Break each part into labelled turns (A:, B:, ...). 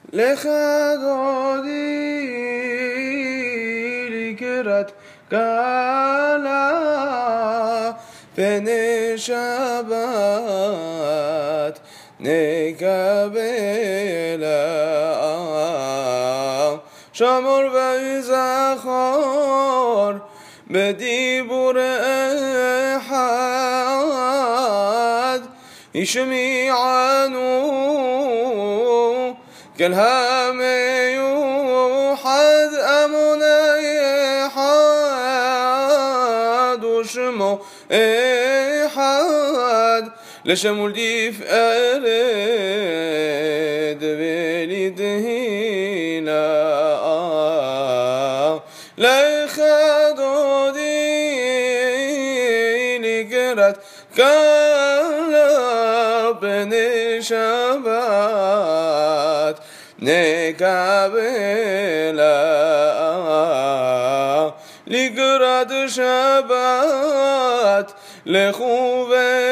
A: לך דודי לקראת כלה פני שבת נקבלה שמור וזכור בדיבור אחד ישמיענו כל המיוחד אמוני אחד ושמו אחד לשם ולתפארת ולתהילה לך דודי לקראת כלה פני שבת נקבלה לקראת שבת לכו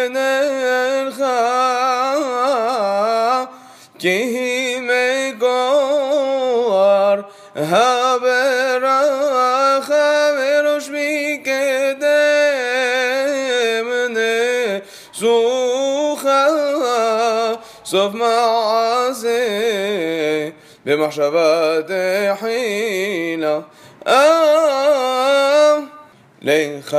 A: ונלכה כי היא מקור הברכה וראש מקדם נצוחה סוף מעשה במחשבה תחילה לך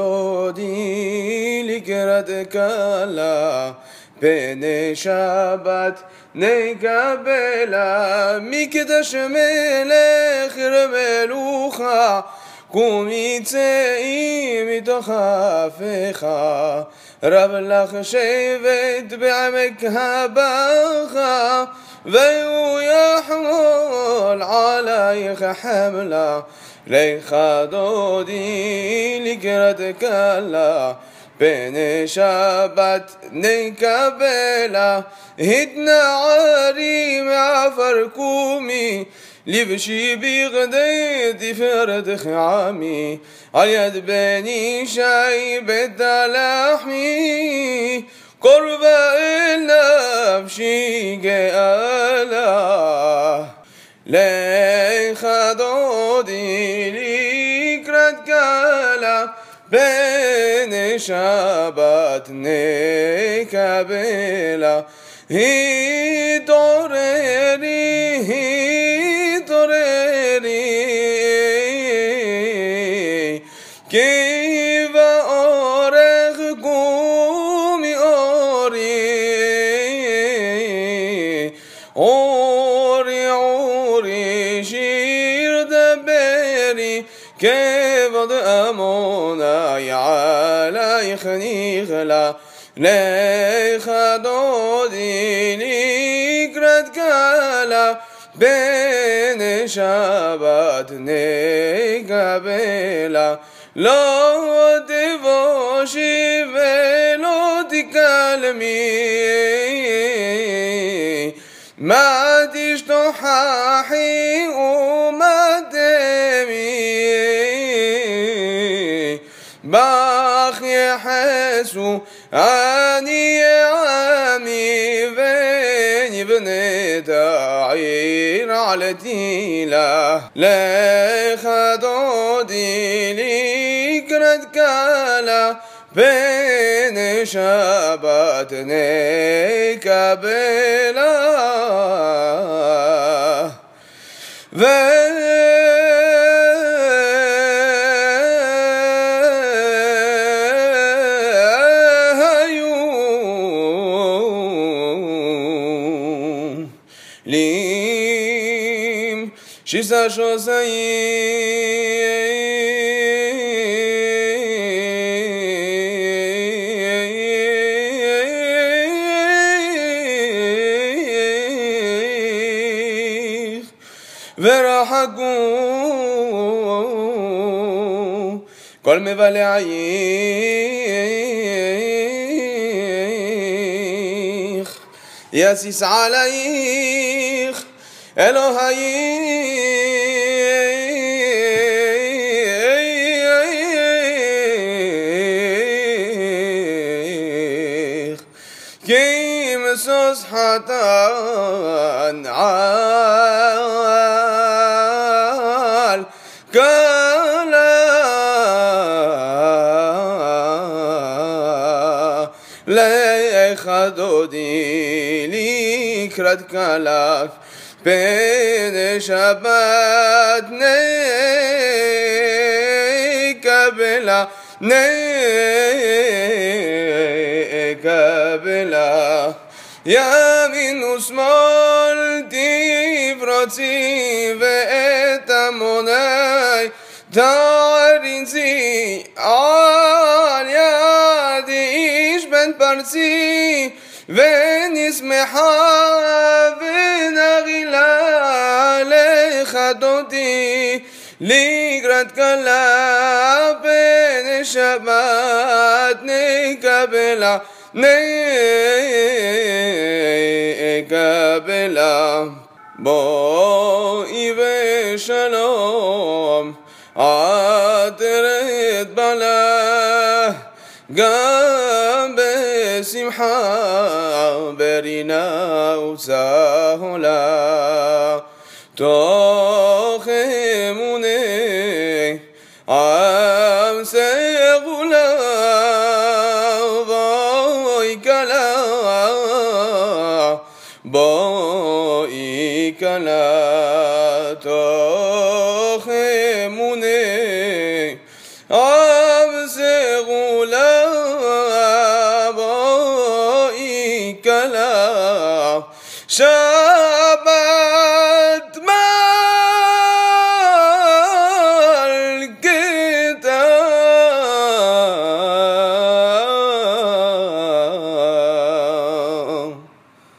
A: דודי לקראת כלה פני שבת נקבלה מקדש מלך מלוכה קומי צאי מתוך אפיך רב לך שבט בעמק הבכה והוא יחמול עלייך חמלה לך דודי לקראת כלה פני שבת נקבלה התנערי מעפר קומי לבשי בגדי תפארת חעמי על יד בני שי בית לחמי קרבה אל נפשי גאלה לך דודי לקראת כלה פני שבת נקבלה התעוררי כי באורך קומי אורי שיר דברי כבוד אמוני עלייך נכלה לך דודי לקראת כלה פני שבת נקבלה לא תבושי ולא תקלמי מה תשתוכחי ומה תמי בך יחסו אני עמי ונבנית העיר על תהילה לך דודי לקראת כלה פני שבת נקבלה לים שיסה שוסייך ורחקו כל מבלעייך יסיס עלייך אלוהייך כי משוש קטן על קלה לך דודי לקראת כלה פני שבת נקבלה נקבלה ימין ושמאל תפרוצי ואת המוני תעריצי על יד איש בן פרצי ונשמחה ונגילה לך דודי לקראת כלה פני שבת נקבלה נקבלה בואי ושלום עטרת בלה גם בשמחה ברינה וצהולה תוך אמוני עם סגולה בואי כלה בואי כלה תוך אמוני עם סגולה בואי כלה